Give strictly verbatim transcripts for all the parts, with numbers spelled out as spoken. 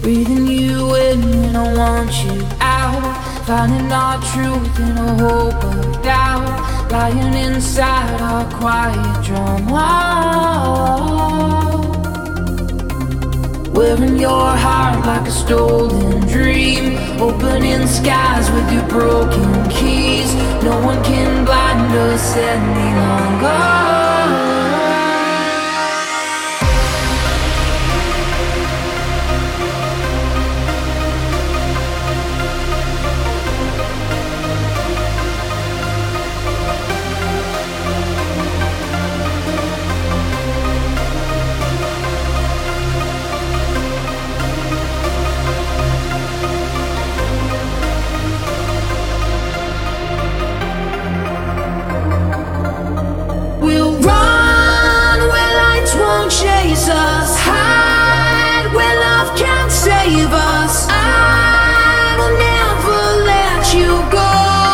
Breathing you in when I want you out. Finding our truth in a hope of doubt. Lying inside our quiet drama. Wearing your heart like a stolen dream. Opening skies with your broken keys. No one can blind us any longer. Chase us, hide where love can't save us. I will never let you go.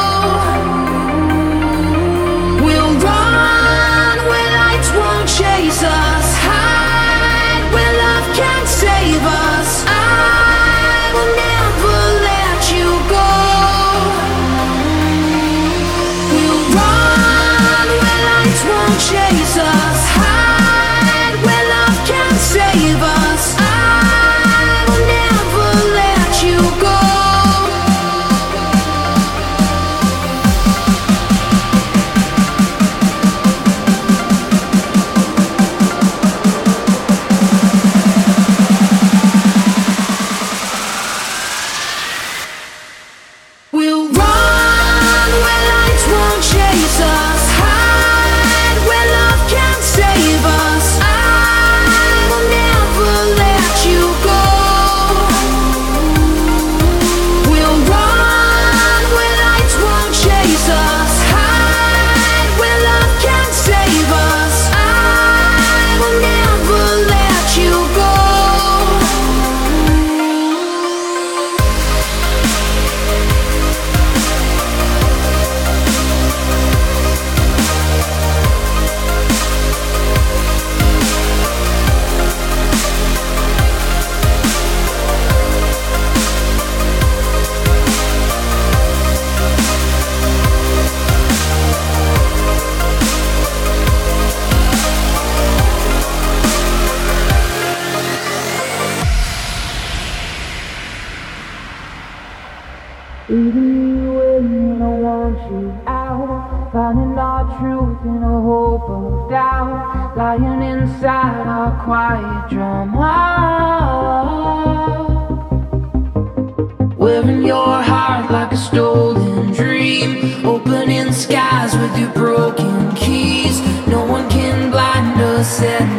We'll run where lights won't chase us, hide where love can't save us. I will never let you go. We'll run where lights won't chase us, save us. I will never let you go. We'll run where lights won't chase us, hide where love can't save us. Breathing you in when I want you out. Finding our truth in a hope of doubt. Lying inside our quiet drama. Wearing your heart like a stolen dream. Opening skies with your broken keys. No one can blind us.